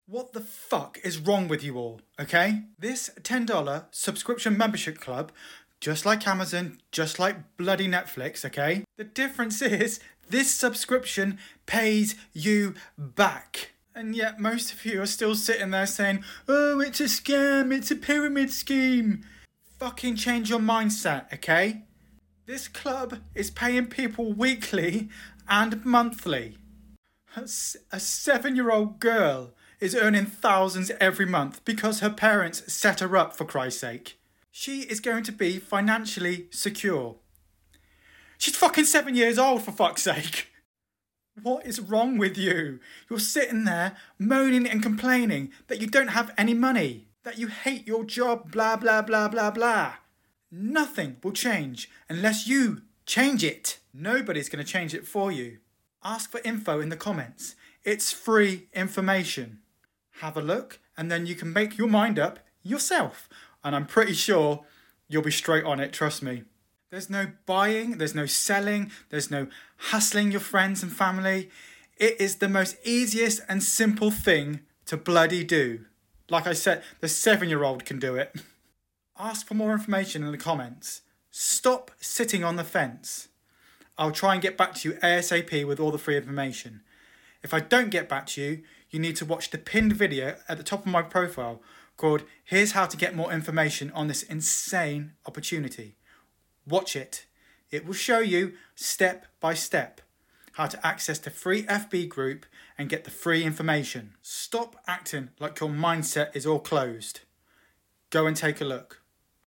What the fuck is wrong with you all, okay? This $10 subscription membership club, just like Amazon, just like bloody Netflix, okay? The difference is this subscription pays you back. And yet most of you are still sitting there saying, oh, it's a scam, it's a pyramid scheme. Fucking change your mindset, okay? This club is paying people weekly and monthly. A 7-year-old girl is earning thousands every month because her parents set her up, for Christ's sake. She is going to be financially secure. She's fucking 7 years old, for fuck's sake. What is wrong with you? You're sitting there moaning and complaining that you don't have any money, that you hate your job, blah, blah, blah, blah, blah. Nothing will change unless you change it. Nobody's going to change it for you. Ask for info in the comments. It's free information. Have a look and then you can make your mind up yourself. And I'm pretty sure you'll be straight on it, trust me. There's no buying, there's no selling, there's no hustling your friends and family. It is the most easiest and simple thing to bloody do. Like I said, the 7-year-old can do it. Ask for more information in the comments. Stop sitting on the fence. I'll try and get back to you ASAP with all the free information. If I don't get back to you, you need to watch the pinned video at the top of my profile called Here's How to Get More Information on This Insane Opportunity. Watch it. It will show you step by step how to access the free FB group and get the free information. Stop acting like your mindset is all closed. Go and take a look.